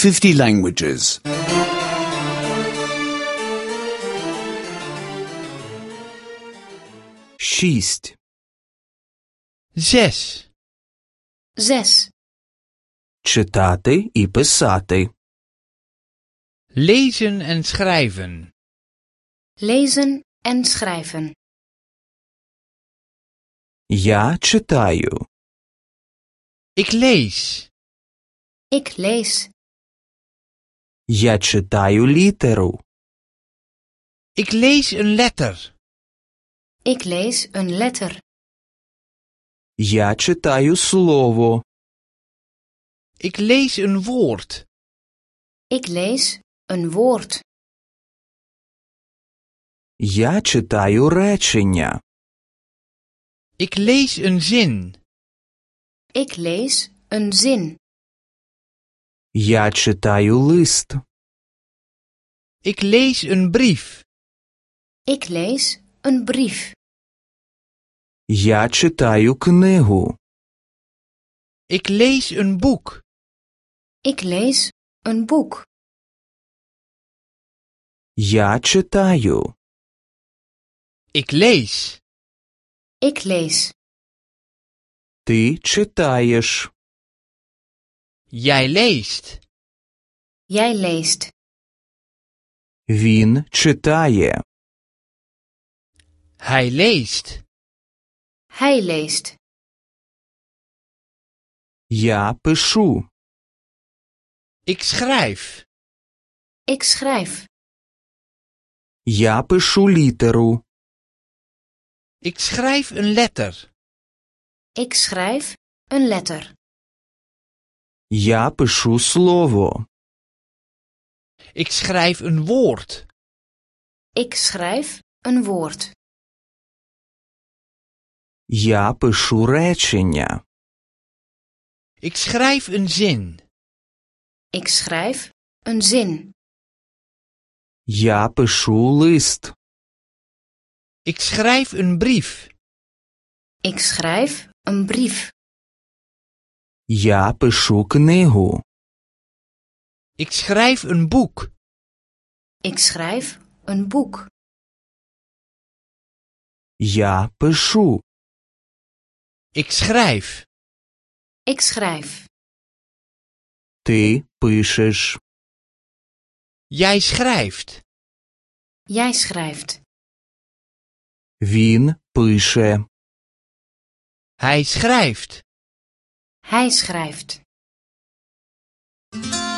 50 languages. 6. 6. 6. Читати і писати. Lezen en schrijven. Lezen en schrijven. Я читаю. Ik lees. Ik lees. Я читаю літеру. Ik lees een letter. Ik lees een letter. Я читаю слово. Ik lees een woord. Ik lees een woord. Я читаю речення. Ik lees een zin. Ik lees een zin. Я читаю лист. Ik lees een brief. Ik lees een brief. Я читаю книгу. Ik lees een boek. Ik lees een boek. Я читаю. Ik lees. Ik lees. Ти читаєш. Jij leest. Jij leest. Він читає. Hij leest. Hij leest. Я пишу. Ik schrijf. Ik schrijf. Я пишу літеру. Ik schrijf een letter. Ik schrijf een letter. Я пишу слово. Ik schrijf een woord. Ik schrijf een woord. Я пишу речення. Ik schrijf een zin. Ik schrijf een zin. Я пишу лист. Ik schrijf een brief. Ik schrijf een brief. Я пишу книгу. Ik schrijf een boek. Ik schrijf een boek. Я пишу. Ik schrijf. Ik schrijf. Ти пишеш. Jij schrijft. Jij schrijft. Він пише. Hij schrijft. Hij schrijft.